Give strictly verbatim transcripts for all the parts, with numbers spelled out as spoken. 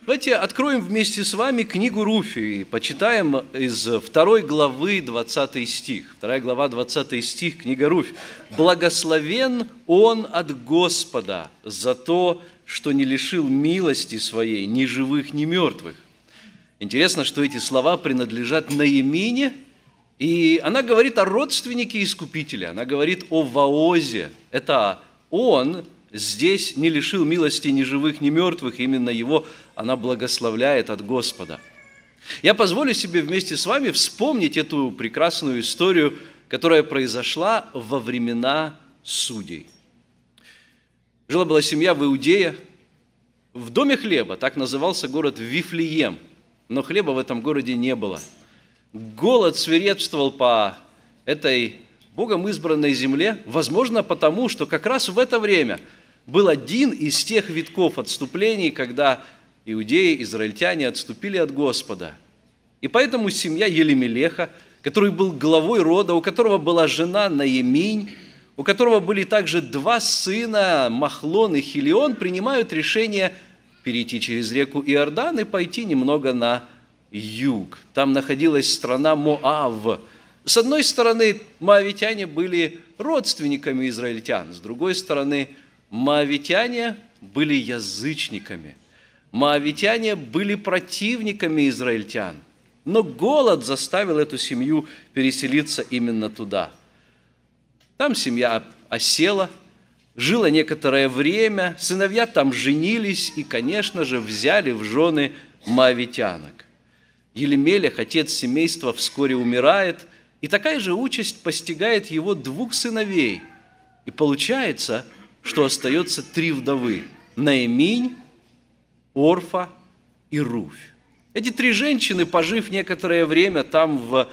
Давайте откроем вместе с вами книгу Руфи и почитаем из второй главы двадцатый стих. Вторая глава, двадцатый стих, книга Руфь. «Благословен он от Господа за то, что не лишил милости своей ни живых, ни мертвых». Интересно, что эти слова принадлежат Наимине, и она говорит о родственнике Искупителя, она говорит о Воозе. Это он здесь не лишил милости ни живых, ни мертвых, именно его она благословляет от Господа. Я позволю себе вместе с вами вспомнить эту прекрасную историю, которая произошла во времена судей. Жила-была семья в Иудее, в доме хлеба, так назывался город Вифлеем, но хлеба в этом городе не было. Голод свирепствовал по этой Богом избранной земле, возможно, потому, что как раз в это время был один из тех витков отступлений, когда иудеи, израильтяне отступили от Господа. И поэтому семья Елемелеха, который был главой рода, у которого была жена Наиминь, у которого были также два сына, Махлон и Хилион, принимают решение перейти через реку Иордан и пойти немного на юг. Там находилась страна Моав. С одной стороны, моавитяне были родственниками израильтян, с другой стороны, моавитяне были язычниками. Моавитяне были противниками израильтян, но голод заставил эту семью переселиться именно туда. Там семья осела, жила некоторое время, сыновья там женились и, конечно же, взяли в жены моавитянок. Елемелех, отец семейства, вскоре умирает, и такая же участь постигает его двух сыновей. И получается, что остается три вдовы – Наиминь, Орфа и Руфь. Эти три женщины, пожив некоторое время там в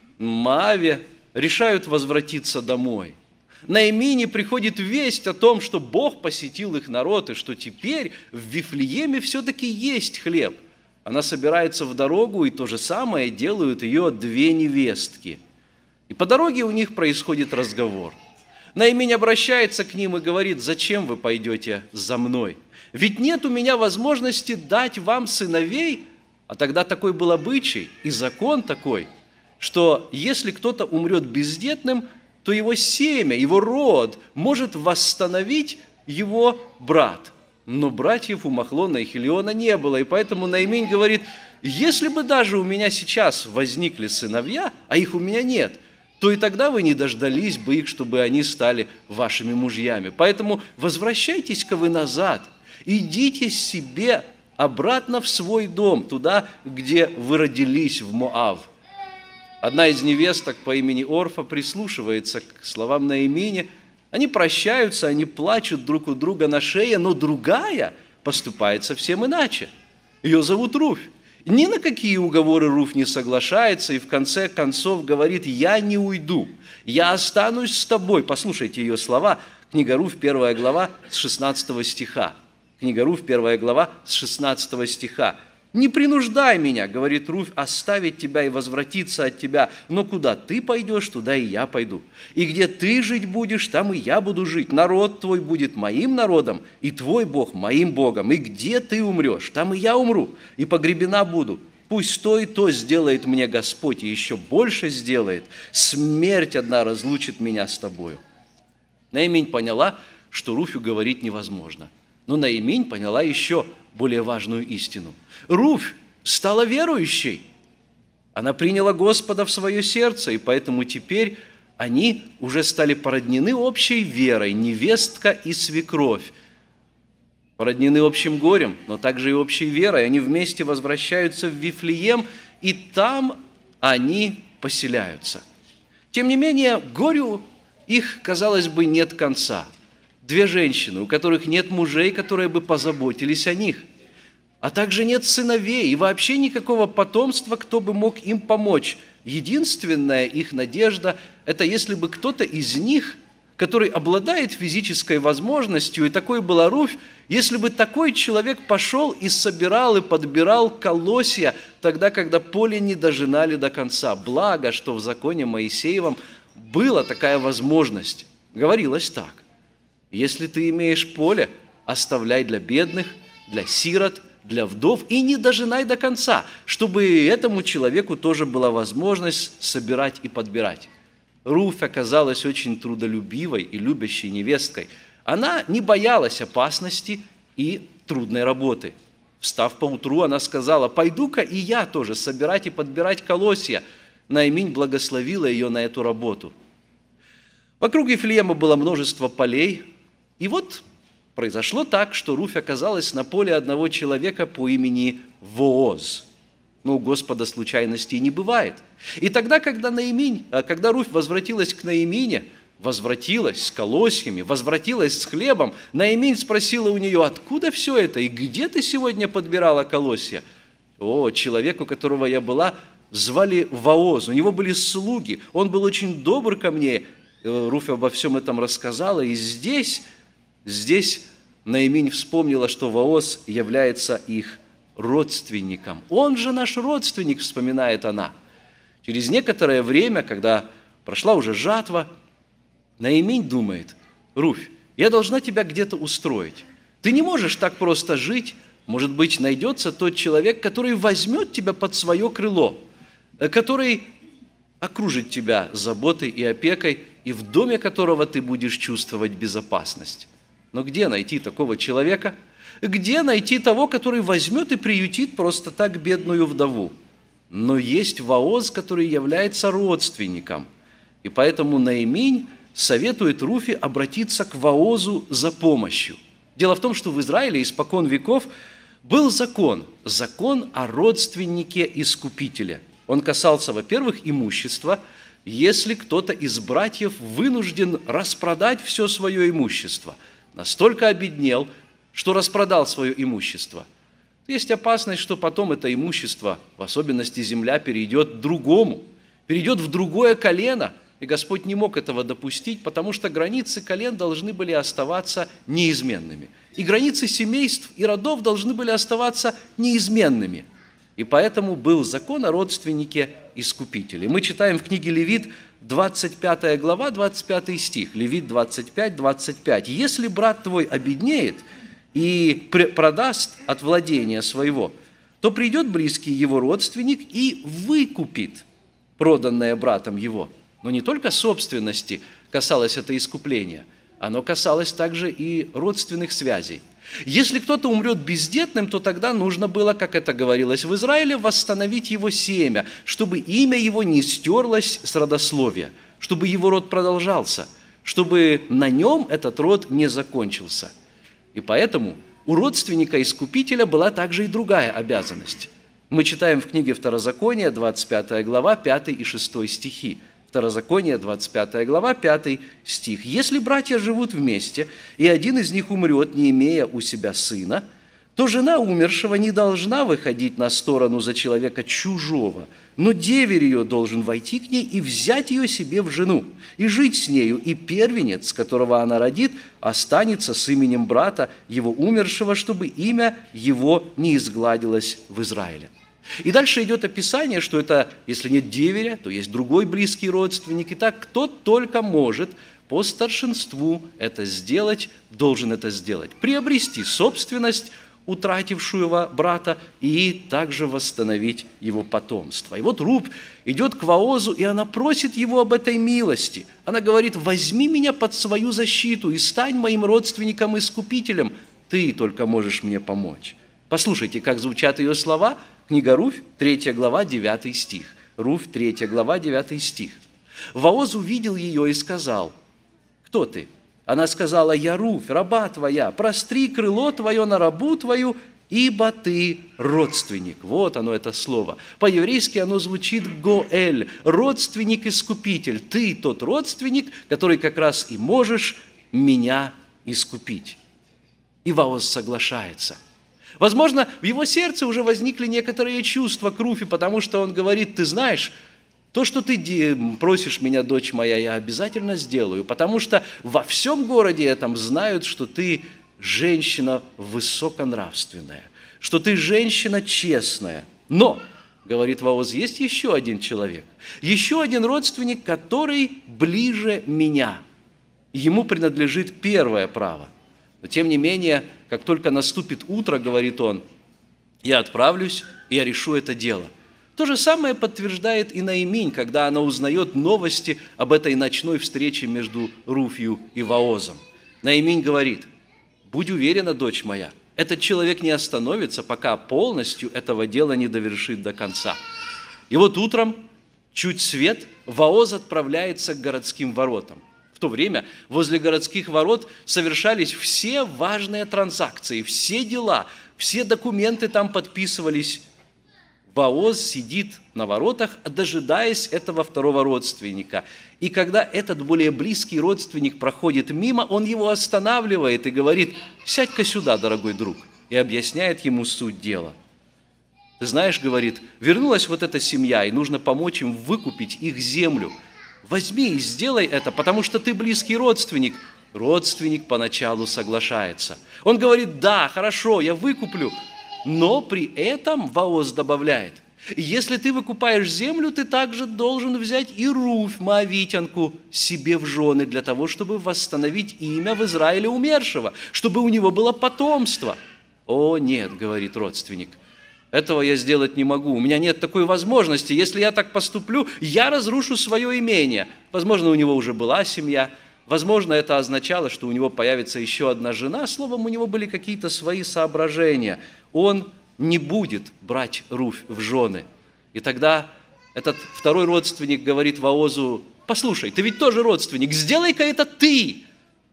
Моаве, решают возвратиться домой. Наимине приходит весть о том, что Бог посетил их народ, и что теперь в Вифлееме все-таки есть хлеб. Она собирается в дорогу, и то же самое делают ее две невестки. И по дороге у них происходит разговор. Наиминь обращается к ним и говорит: «Зачем вы пойдете за мной? Ведь нет у меня возможности дать вам сыновей». А тогда такой был обычай и закон такой, что если кто-то умрет бездетным, то его семя, его род может восстановить его брат. Но братьев у Махлона и Хилиона не было, и поэтому Наиминь говорит: «Если бы даже у меня сейчас возникли сыновья, а их у меня нет, то и тогда вы не дождались бы их, чтобы они стали вашими мужьями. Поэтому возвращайтесь-ка вы назад, идите себе обратно в свой дом, туда, где вы родились, в Моав». Одна из невесток по имени Орфа прислушивается к словам Наимини. Они прощаются, они плачут друг у друга на шее, но другая поступает совсем иначе. Ее зовут Руфь. Ни на какие уговоры Руфь не соглашается и в конце концов говорит: «Я не уйду, я останусь с тобой». Послушайте ее слова. Книга Руфь, первая глава, с шестнадцатого стиха. Книга Руфь, первая глава, с шестнадцатого стиха. «Не принуждай меня, — говорит Руфь, — оставить тебя и возвратиться от тебя. Но куда ты пойдешь, туда и я пойду. И где ты жить будешь, там и я буду жить. Народ твой будет моим народом, и твой Бог моим Богом. И где ты умрешь, там и я умру, и погребена буду. Пусть то и то сделает мне Господь, и еще больше сделает. Смерть одна разлучит меня с тобою». Наиминь поняла, что Руфью говорить невозможно. Но Наиминь поняла еще более важную истину. Руфь стала верующей. Она приняла Господа в свое сердце, и поэтому теперь они уже стали породнены общей верой, невестка и свекровь. Породнены общим горем, но также и общей верой. Они вместе возвращаются в Вифлеем, и там они поселяются. Тем не менее, горю их, казалось бы, нет конца. Две женщины, у которых нет мужей, которые бы позаботились о них, а также нет сыновей и вообще никакого потомства, кто бы мог им помочь. Единственная их надежда – это если бы кто-то из них, который обладает физической возможностью, и такой была Руфь, если бы такой человек пошел и собирал и подбирал колосья тогда, когда поле не дожинали до конца. Благо, что в законе Моисеевом была такая возможность. Говорилось так: если ты имеешь поле, оставляй для бедных, для сирот для вдов и не дожинай до конца, чтобы этому человеку тоже была возможность собирать и подбирать. Руфь оказалась очень трудолюбивой и любящей невесткой. Она не боялась опасности и трудной работы. Встав поутру, она сказала: «Пойду-ка и я тоже собирать и подбирать колосья». Наиминь благословила ее на эту работу. Вокруг Вифлеема было множество полей, и вот произошло так, что Руфь оказалась на поле одного человека по имени Вооз. Но у Господа случайностей не бывает. И тогда, когда Наиминь, когда Руфь возвратилась к Наимине, возвратилась с колосьями, возвратилась с хлебом, Наиминь спросила у нее: «Откуда все это? И где ты сегодня подбирала колосья?» «О, человек, у которого я была, звали Вооз, у него были слуги, он был очень добр ко мне». Руфь обо всем этом рассказала, и здесь, здесь Наиминь вспомнила, что Вооз является их родственником. «Он же наш родственник», вспоминает она. Через некоторое время, когда прошла уже жатва, Наиминь думает: «Руфь, я должна тебя где-то устроить. Ты не можешь так просто жить. Может быть, найдется тот человек, который возьмет тебя под свое крыло, который окружит тебя заботой и опекой, и в доме которого ты будешь чувствовать безопасность». Но где найти такого человека? Где найти того, который возьмет и приютит просто так бедную вдову? Но есть Вооз, который является родственником. И поэтому Наиминь советует Руфи обратиться к Воозу за помощью. Дело в том, что в Израиле испокон веков был закон, закон о родственнике искупителя. Он касался, во-первых, имущества. Если кто-то из братьев вынужден распродать все свое имущество, настолько обеднел, что распродал свое имущество, есть опасность, что потом это имущество, в особенности земля, перейдет другому, перейдет в другое колено. И Господь не мог этого допустить, потому что границы колен должны были оставаться неизменными. И границы семейств и родов должны были оставаться неизменными. И поэтому был закон о родственнике искупителя. Мы читаем в книге Левит, двадцать пятая глава, двадцать пятый стих. Левит двадцать пять, двадцать пять. «Если брат твой обеднеет и продаст от владения своего, то придет близкий его родственник и выкупит проданное братом его». Но не только собственности касалось это искупление, оно касалось также и родственных связей. Если кто-то умрет бездетным, то тогда нужно было, как это говорилось в Израиле, восстановить его семя, чтобы имя его не стерлось с родословия, чтобы его род продолжался, чтобы на нем этот род не закончился. И поэтому у родственника-искупителя была также и другая обязанность. Мы читаем в книге Второзакония, двадцать пятая глава, пятый и шестой стихи. Второзаконие, двадцать пятая глава, пятый стих. «Если братья живут вместе, и один из них умрет, не имея у себя сына, то жена умершего не должна выходить на сторону за человека чужого, но деверь ее должен войти к ней и взять ее себе в жену, и жить с нею, и первенец, которого она родит, останется с именем брата его умершего, чтобы имя его не изгладилось в Израиле». И дальше идет описание, что это, если нет деверя, то есть другой близкий родственник. И так, кто только может по старшинству это сделать, должен это сделать. Приобрести собственность утратившего брата и также восстановить его потомство. И вот Руфь идет к Воозу, и она просит его об этой милости. Она говорит: «Возьми меня под свою защиту и стань моим родственником-искупителем. Ты только можешь мне помочь». Послушайте, как звучат ее слова. Книга Руфь, третья глава, девятый стих. Руфь, третья глава, девятый стих. «Вооз увидел ее и сказал: кто ты? Она сказала: я Руфь, раба твоя, простри крыло твое на рабу твою, ибо ты родственник». Вот оно, это слово. По-еврейски оно звучит «гоэль», родственник-искупитель. Ты тот родственник, который как раз и можешь меня искупить. И Вооз соглашается. Возможно, в его сердце уже возникли некоторые чувства к Руфи, потому что он говорит: ты знаешь, то, что ты просишь меня, дочь моя, я обязательно сделаю, потому что во всем городе этом знают, что ты женщина высоконравственная, что ты женщина честная. Но, говорит Вооз, есть еще один человек, еще один родственник, который ближе меня. Ему принадлежит первое право. Но тем не менее, как только наступит утро, говорит он, я отправлюсь, и я решу это дело». То же самое подтверждает и Наиминь, когда она узнает новости об этой ночной встрече между Руфью и Воозом. Наиминь говорит: «Будь уверена, дочь моя, этот человек не остановится, пока полностью этого дела не довершит до конца». И вот утром, чуть свет, Вооз отправляется к городским воротам. В то время возле городских ворот совершались все важные транзакции, все дела, все документы там подписывались. Вооз сидит на воротах, дожидаясь этого второго родственника. И когда этот более близкий родственник проходит мимо, он его останавливает и говорит: «Сядь-ка сюда, дорогой друг», и объясняет ему суть дела. «Ты знаешь, — говорит, — вернулась вот эта семья, и нужно помочь им выкупить их землю. Возьми и сделай это, потому что ты близкий родственник». Родственник поначалу соглашается. Он говорит: «Да, хорошо, я выкуплю». Но при этом Вооз добавляет: «Если ты выкупаешь землю, ты также должен взять и Руфь, моавитянку, себе в жены для того, чтобы восстановить имя в Израиле умершего, чтобы у него было потомство». «О, нет, — говорит родственник, — этого я сделать не могу, у меня нет такой возможности. Если я так поступлю, я разрушу свое имение». Возможно, у него уже была семья, возможно, это означало, что у него появится еще одна жена, словом, у него были какие-то свои соображения. Он не будет брать Руфь в жены. И тогда этот второй родственник говорит Воозу: «Послушай, ты ведь тоже родственник, сделай-ка это ты,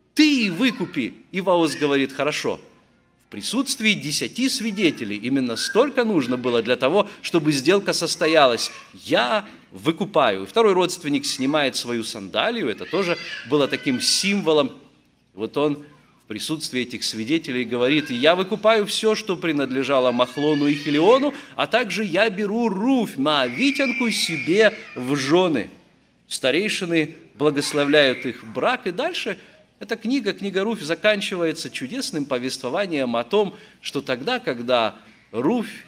ты выкупи». И Вооз говорит: «Хорошо». В присутствии десяти свидетелей именно столько нужно было для того, чтобы сделка состоялась. Я выкупаю. И второй родственник снимает свою сандалию, это тоже было таким символом. Вот он в присутствии этих свидетелей говорит: «Я выкупаю все, что принадлежало Махлону и Хелиону, а также я беру Руфь, моавитянку, себе в жены». Старейшины благословляют их брак, и дальше эта книга, книга Руфь, заканчивается чудесным повествованием о том, что тогда, когда Руфь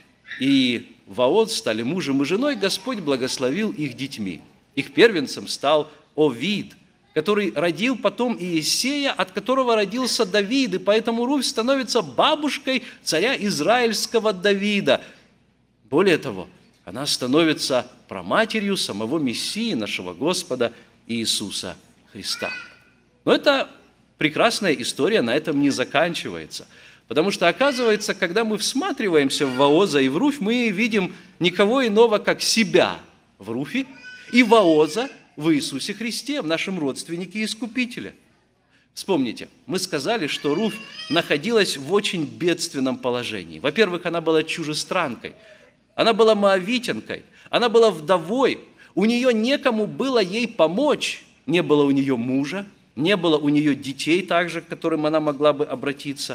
и Вооз стали мужем и женой, Господь благословил их детьми. Их первенцем стал Овид, который родил потом Иессея, от которого родился Давид, и поэтому Руфь становится бабушкой царя израильского Давида. Более того, она становится праматерью самого Мессии, нашего Господа Иисуса Христа. Но это прекрасная история на этом не заканчивается. Потому что, оказывается, когда мы всматриваемся в Вооза и в Руфь, мы видим никого иного, как себя в Руфи и Вооза в Иисусе Христе, в нашем родственнике и Искупителе. Вспомните, мы сказали, что Руфь находилась в очень бедственном положении. Во-первых, она была чужестранкой, она была моавитянкой, она была вдовой, у нее некому было ей помочь, не было у нее мужа, не было у нее детей также, к которым она могла бы обратиться.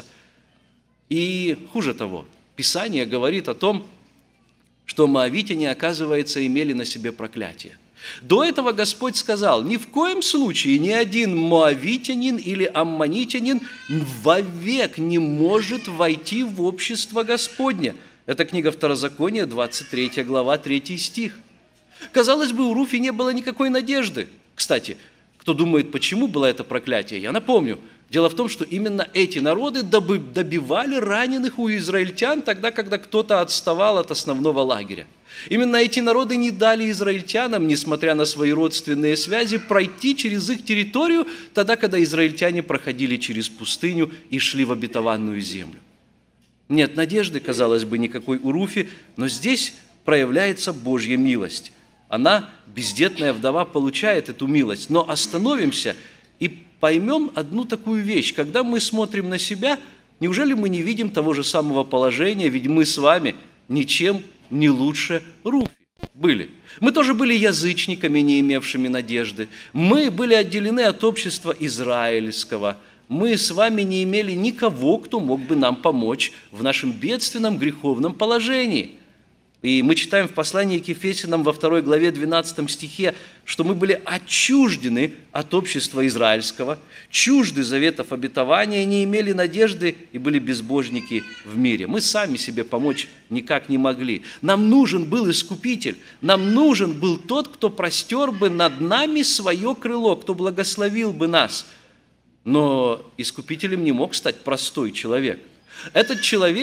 И хуже того, Писание говорит о том, что моавитяне, оказывается, имели на себе проклятие. До этого Господь сказал: ни в коем случае ни один моавитянин или аммонитянин вовек не может войти в общество Господне. Это книга Второзакония, двадцать третья глава, третий стих. Казалось бы, у Руфи не было никакой надежды. Кстати, кто думает, почему было это проклятие, я напомню. Дело в том, что именно эти народы добивали раненых у израильтян тогда, когда кто-то отставал от основного лагеря. Именно эти народы не дали израильтянам, несмотря на свои родственные связи, пройти через их территорию тогда, когда израильтяне проходили через пустыню и шли в обетованную землю. Нет надежды, казалось бы, никакой у Руфи, но здесь проявляется Божья милость. Она, бездетная вдова, получает эту милость. Но остановимся и поймем одну такую вещь. Когда мы смотрим на себя, неужели мы не видим того же самого положения? Ведь мы с вами ничем не лучше Руфи были. Мы тоже были язычниками, не имевшими надежды. Мы были отделены от общества израильского. Мы с вами не имели никого, кто мог бы нам помочь в нашем бедственном греховном положении. И мы читаем в послании к Ефесянам во второй главе двенадцатом стихе, что мы были отчуждены от общества израильского, чужды заветов обетования, не имели надежды и были безбожники в мире. Мы сами себе помочь никак не могли. Нам нужен был Искупитель, нам нужен был тот, кто простер бы над нами свое крыло, кто благословил бы нас. Но Искупителем не мог стать простой человек. Этот человек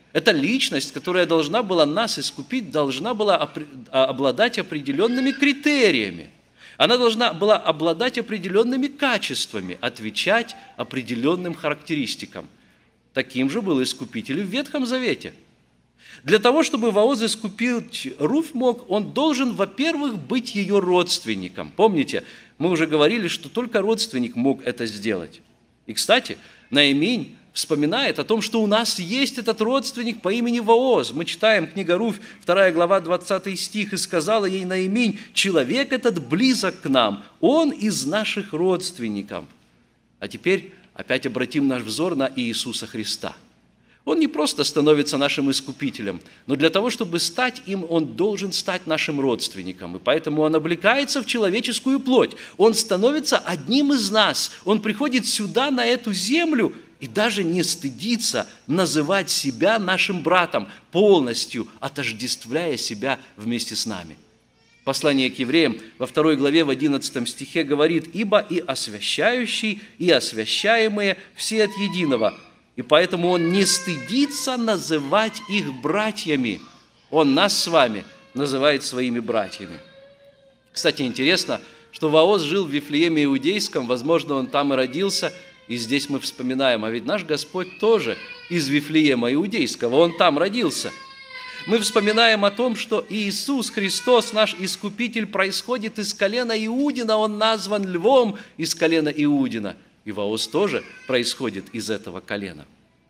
Эта личность, которая должна была нас искупить, должна была обладать определенными критериями. Она должна была обладать определенными качествами, отвечать определенным характеристикам. Таким же был искупитель в Ветхом Завете. Для того, чтобы Вооз искупить Руфь мог, он должен, во-первых, быть ее родственником. Помните, мы уже говорили, что только родственник мог это сделать. И, кстати, Наиминь вспоминает о том, что у нас есть этот родственник по имени Вооз. Мы читаем книга Руфь, вторая глава, двадцатый стих, «И сказала ей Наиминь: человек этот близок к нам, он из наших родственников». А теперь опять обратим наш взор на Иисуса Христа. Он не просто становится нашим искупителем, но для того, чтобы стать им, он должен стать нашим родственником. И поэтому он облекается в человеческую плоть. Он становится одним из нас. Он приходит сюда, на эту землю, и даже не стыдится называть себя нашим братом, полностью отождествляя себя вместе с нами. Послание к евреям во второй главе, в одиннадцатом стихе говорит: «Ибо и освящающий, и освящаемые все от единого». И поэтому он не стыдится называть их братьями. Он нас с вами называет своими братьями. Кстати, интересно, что Вооз жил в Вифлееме Иудейском, возможно, он там и родился, и здесь мы вспоминаем, а ведь наш Господь тоже из Вифлеема Иудейского, он там родился. Мы вспоминаем о том, что Иисус Христос, наш Искупитель, происходит из колена Иудина, он назван львом из колена Иудина. И Вооз тоже происходит из этого колена.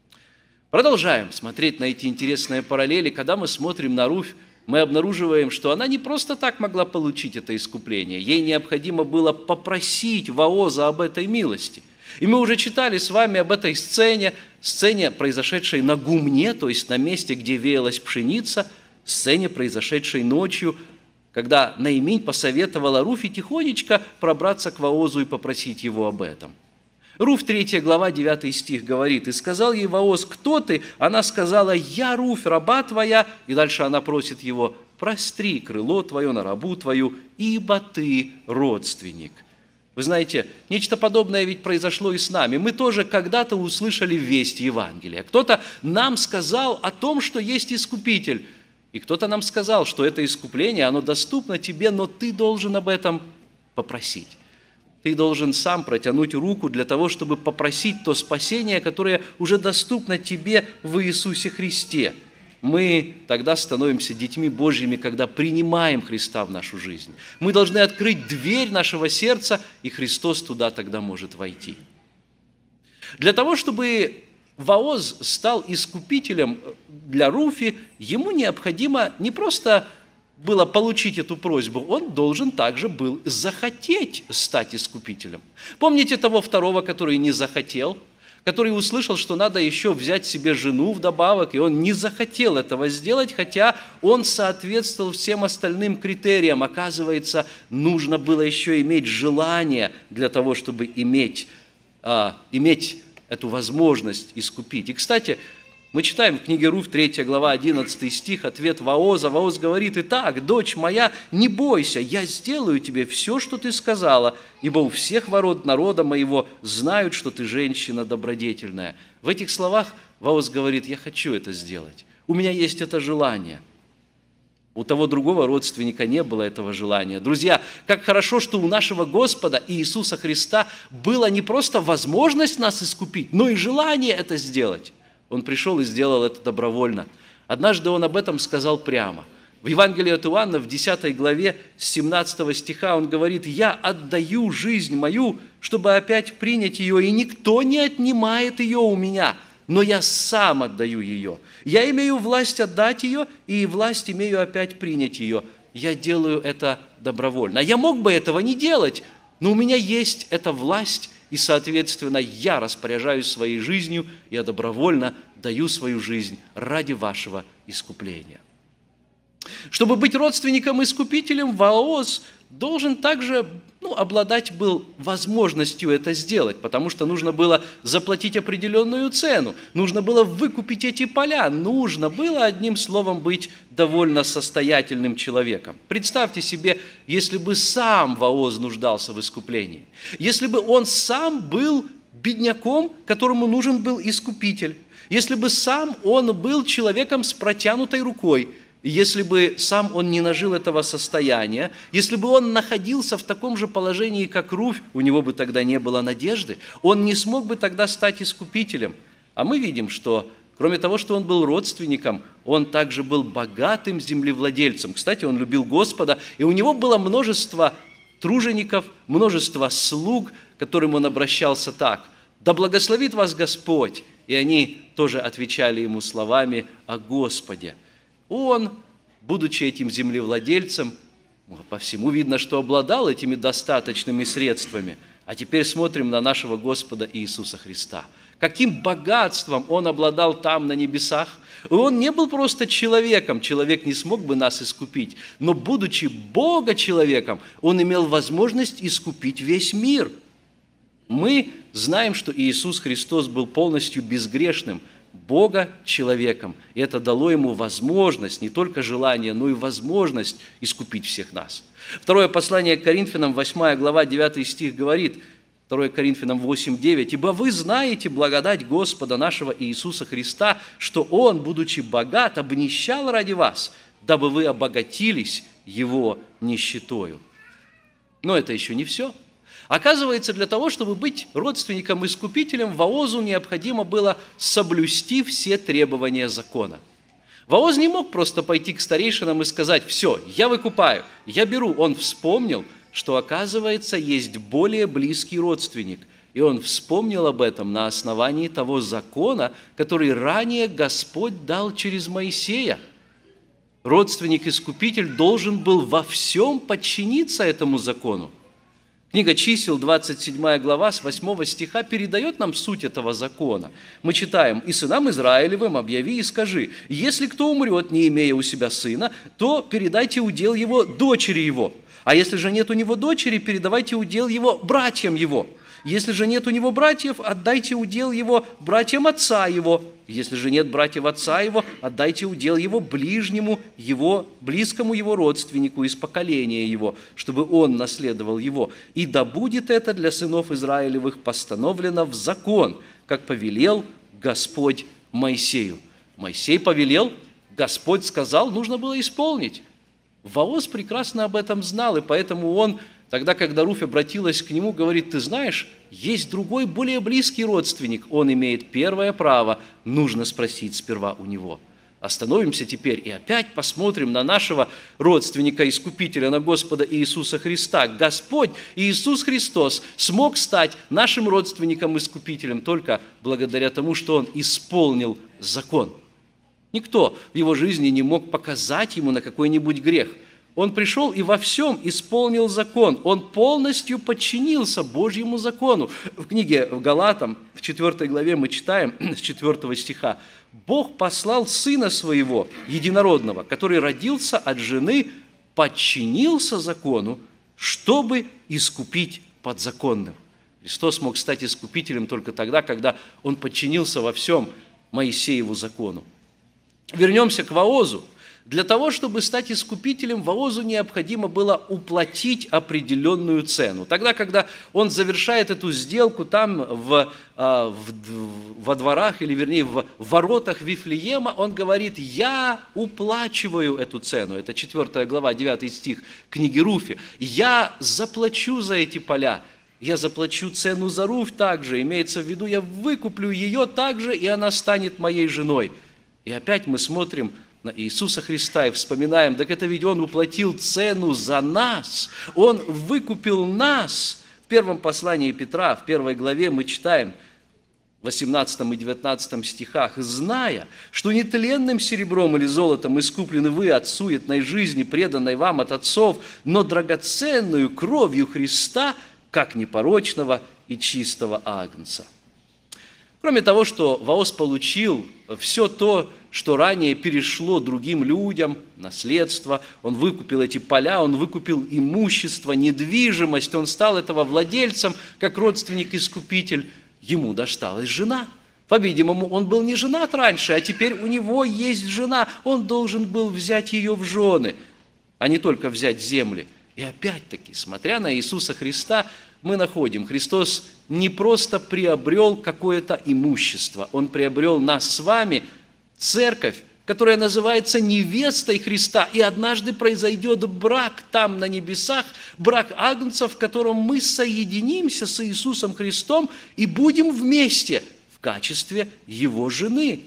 Продолжаем смотреть на эти интересные параллели. Когда мы смотрим на Руфь, мы обнаруживаем, что она не просто так могла получить это искупление. Ей необходимо было попросить Вооза об этой милости. И мы уже читали с вами об этой сцене, сцене, произошедшей на гумне, то есть на месте, где веялась пшеница, сцене, произошедшей ночью, когда Наиминь посоветовала Руфи тихонечко пробраться к Воозу и попросить его об этом. Руфь, третья глава, девятый стих говорит: «И сказал ей Вооз: кто ты? Она сказала: я Руфь, раба твоя». И дальше она просит его: простри крыло твое на рабу твою, ибо ты родственник. Вы знаете, нечто подобное ведь произошло и с нами. Мы тоже когда-то услышали весть Евангелия. Кто-то нам сказал о том, что есть Искупитель. И кто-то нам сказал, что это искупление, оно доступно тебе, но ты должен об этом попросить. Ты должен сам протянуть руку для того, чтобы попросить то спасение, которое уже доступно тебе в Иисусе Христе. Мы тогда становимся детьми Божьими, когда принимаем Христа в нашу жизнь. Мы должны открыть дверь нашего сердца, и Христос туда тогда может войти. Для того, чтобы Вооз стал искупителем для Руфи, ему необходимо не просто было получить эту просьбу, он должен также был захотеть стать искупителем. Помните того второго, который не захотел, который услышал, что надо еще взять себе жену вдобавок, и он не захотел этого сделать, хотя он соответствовал всем остальным критериям. Оказывается, нужно было еще иметь желание для того, чтобы иметь, а, иметь эту возможность искупить. И, кстати, мы читаем в книге Руфь, третья глава, одиннадцатый стих, ответ Вооза. Вооз говорит: «Итак, дочь моя, не бойся, я сделаю тебе все, что ты сказала, ибо у всех ворот народа моего знают, что ты женщина добродетельная». В этих словах Вооз говорит: я хочу это сделать, у меня есть это желание. У того другого родственника не было этого желания. Друзья, как хорошо, что у нашего Господа Иисуса Христа была не просто возможность нас искупить, но и желание это сделать. Он пришел и сделал это добровольно. Однажды он об этом сказал прямо. В Евангелии от Иоанна, в десятой главе, с семнадцатого стиха, он говорит: «Я отдаю жизнь мою, чтобы опять принять ее, и никто не отнимает ее у меня, но я сам отдаю ее. Я имею власть отдать ее, и власть имею опять принять ее. Я делаю это добровольно». Я мог бы этого не делать, но у меня есть эта власть, и, соответственно, я распоряжаюсь своей жизнью, я добровольно даю свою жизнь ради вашего искупления. Чтобы быть родственником-искупителем, Вооз должен также ну, обладать был возможностью это сделать, потому что нужно было заплатить определенную цену, нужно было выкупить эти поля, нужно было, одним словом, быть довольно состоятельным человеком. Представьте себе, если бы сам Вооз нуждался в искуплении, если бы он сам был бедняком, которому нужен был искупитель, если бы сам он был человеком с протянутой рукой, если бы сам он не нажил этого состояния, если бы он находился в таком же положении, как Руфь, у него бы тогда не было надежды, он не смог бы тогда стать искупителем. А мы видим, что кроме того, что он был родственником, он также был богатым землевладельцем. Кстати, он любил Господа, и у него было множество тружеников, множество слуг, к которым он обращался так: «Да благословит вас Господь!» И они тоже отвечали ему словами о Господе. Он, будучи этим землевладельцем, по всему видно, что обладал этими достаточными средствами. А теперь смотрим на нашего Господа Иисуса Христа. Каким богатством Он обладал там, на небесах. И Он не был просто человеком, человек не смог бы нас искупить, но, будучи Бога-человеком, Он имел возможность искупить весь мир. Мы знаем, что Иисус Христос был полностью безгрешным, Бога-человеком. И это дало Ему возможность, не только желание, но и возможность искупить всех нас. Второе послание к Коринфянам, восьмая глава, девятый стих говорит, второе Коринфянам восемь девять, «Ибо вы знаете благодать Господа нашего Иисуса Христа, что Он, будучи богат, обнищал ради вас, дабы вы обогатились Его нищетою». Но это еще не все. Оказывается, для того, чтобы быть родственником-искупителем, Воозу необходимо было соблюсти все требования закона. Вооз не мог просто пойти к старейшинам и сказать: «Все, я выкупаю, я беру». Он вспомнил, что, оказывается, есть более близкий родственник. И он вспомнил об этом на основании того закона, который ранее Господь дал через Моисея. Родственник-искупитель должен был во всем подчиниться этому закону. Книга Чисел, двадцать седьмая глава, с восьмого стиха передает нам суть этого закона. Мы читаем: «И сынам Израилевым объяви и скажи, если кто умрет, не имея у себя сына, то передайте удел его дочери его. А если же нет у него дочери, передавайте удел его братьям его. Если же нет у него братьев, отдайте удел его братьям отца его. Если же нет братьев отца его, отдайте удел его ближнему, его, близкому его родственнику из поколения его, чтобы он наследовал его. И да будет это для сынов Израилевых постановлено в закон, как повелел Господь Моисею». Моисей повелел, Господь сказал, нужно было исполнить. Вооз прекрасно об этом знал, и поэтому он, тогда, когда Руфь обратилась к нему, говорит: «Ты знаешь, есть другой, более близкий родственник, он имеет первое право, нужно спросить сперва у него». Остановимся теперь и опять посмотрим на нашего родственника-искупителя, на Господа Иисуса Христа. Господь Иисус Христос смог стать нашим родственником-искупителем только благодаря тому, что Он исполнил закон. Никто в его жизни не мог показать ему на какой-нибудь грех. Он пришел и во всем исполнил закон. Он полностью подчинился Божьему закону. В книге в Галатам, в четвёртой главе мы читаем с четвёртого стиха: «Бог послал Сына Своего, Единородного, который родился от жены, подчинился закону, чтобы искупить подзаконным». Христос мог стать искупителем только тогда, когда Он подчинился во всем Моисееву закону. Вернемся к Воозу. Для того, чтобы стать искупителем, Воозу необходимо было уплатить определенную цену. Тогда, когда он завершает эту сделку там в, в, во дворах, или вернее в воротах Вифлеема, он говорит: «Я уплачиваю эту цену». Это четвёртая глава, девятый стих книги Руфи. «Я заплачу за эти поля». Я заплачу цену за Руфь также. Имеется в виду, я выкуплю ее также, и она станет моей женой. И опять мы смотрим на Иисуса Христа и вспоминаем: так это ведь Он уплатил цену за нас, Он выкупил нас. В первом послании Петра, в первой главе мы читаем в восемнадцатом и девятнадцатом стихах: «Зная, что нетленным серебром или золотом искуплены вы от суетной жизни, преданной вам от отцов, но драгоценную кровью Христа, как непорочного и чистого агнца». Кроме того, что Вооз получил все то, что ранее перешло другим людям, наследство, он выкупил эти поля, он выкупил имущество, недвижимость, он стал этого владельцем, как родственник-искупитель, ему досталась жена. По-видимому, он был не женат раньше, а теперь у него есть жена, он должен был взять ее в жены, а не только взять земли. И опять-таки, смотря на Иисуса Христа, мы находим, Христос не просто приобрел какое-то имущество, Он приобрел нас с вами, церковь, которая называется невестой Христа, и однажды произойдет брак там на небесах, брак Агнца, в котором мы соединимся с Иисусом Христом и будем вместе в качестве Его жены.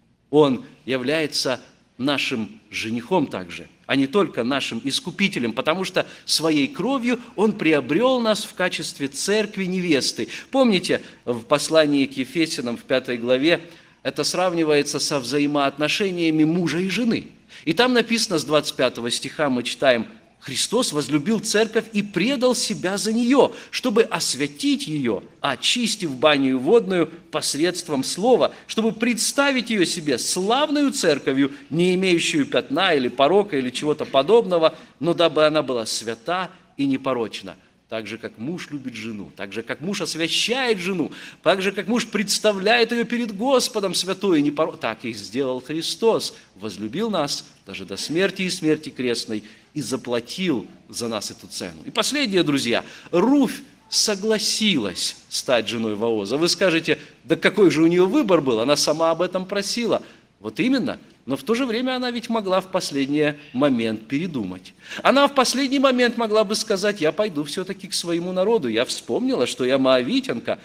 Он является нашим женихом также, а не только нашим искупителем, потому что своей кровью Он приобрел нас в качестве церкви невесты. Помните, в послании к Ефесянам в пятой главе это сравнивается со взаимоотношениями мужа и жены. И там написано с двадцать пятого стиха, мы читаем: «Христос возлюбил церковь и предал себя за нее, чтобы освятить ее, очистив баню водную посредством слова, чтобы представить ее себе славную церковью, не имеющую пятна или порока или чего-то подобного, но дабы она была свята и непорочна». Так же, как муж любит жену, так же, как муж освящает жену, так же, как муж представляет ее перед Господом святой и непорочной, так и сделал Христос, возлюбил нас даже до смерти и смерти крестной и заплатил за нас эту цену. И последнее, друзья, Руфь согласилась стать женой Вооза. Вы скажете, да какой же у нее выбор был, она сама об этом просила. Вот именно. Но в то же время она ведь могла в последний момент передумать. Она в последний момент могла бы сказать: я пойду все-таки к своему народу. Я вспомнила, что я моавитянка.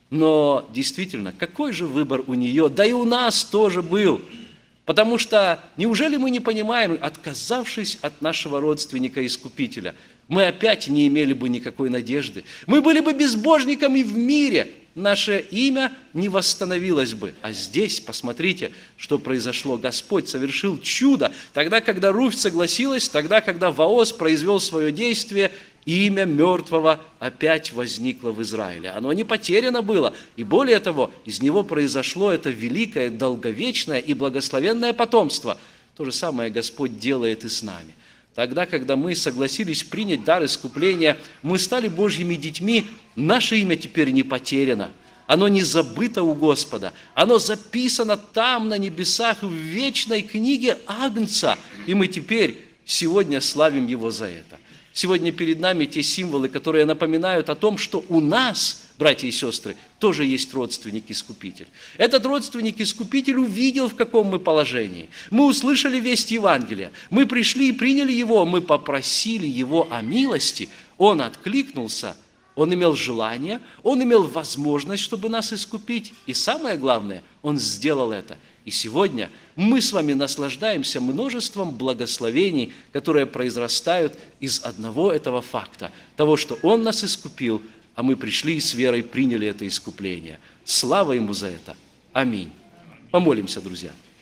Но действительно, какой же выбор у нее? Да и у нас тоже был. Потому что неужели мы не понимаем, отказавшись от нашего родственника-искупителя, мы опять не имели бы никакой надежды. Мы были бы безбожниками в мире. Наше имя не восстановилось бы. А здесь, посмотрите, что произошло. Господь совершил чудо. Тогда, когда Руфь согласилась, тогда, когда Вооз произвел свое действие, имя мертвого опять возникло в Израиле. Оно не потеряно было. И более того, из него произошло это великое, долговечное и благословенное потомство. То же самое Господь делает и с нами. Тогда, когда мы согласились принять дар искупления, мы стали Божьими детьми, наше имя теперь не потеряно. Оно не забыто у Господа. Оно записано там, на небесах, в вечной книге Агнца. И мы теперь сегодня славим Его за это. Сегодня перед нами те символы, которые напоминают о том, что у нас, братья и сестры, тоже есть родственник-искупитель. Этот родственник-искупитель увидел, в каком мы положении. Мы услышали весть Евангелия. Мы пришли и приняли Его. Мы попросили Его о милости. Он откликнулся. Он имел желание, Он имел возможность, чтобы нас искупить. И самое главное, Он сделал это. И сегодня мы с вами наслаждаемся множеством благословений, которые произрастают из одного этого факта, того, что Он нас искупил, а мы пришли и с верой приняли это искупление. Слава Ему за это. Аминь. Помолимся, друзья.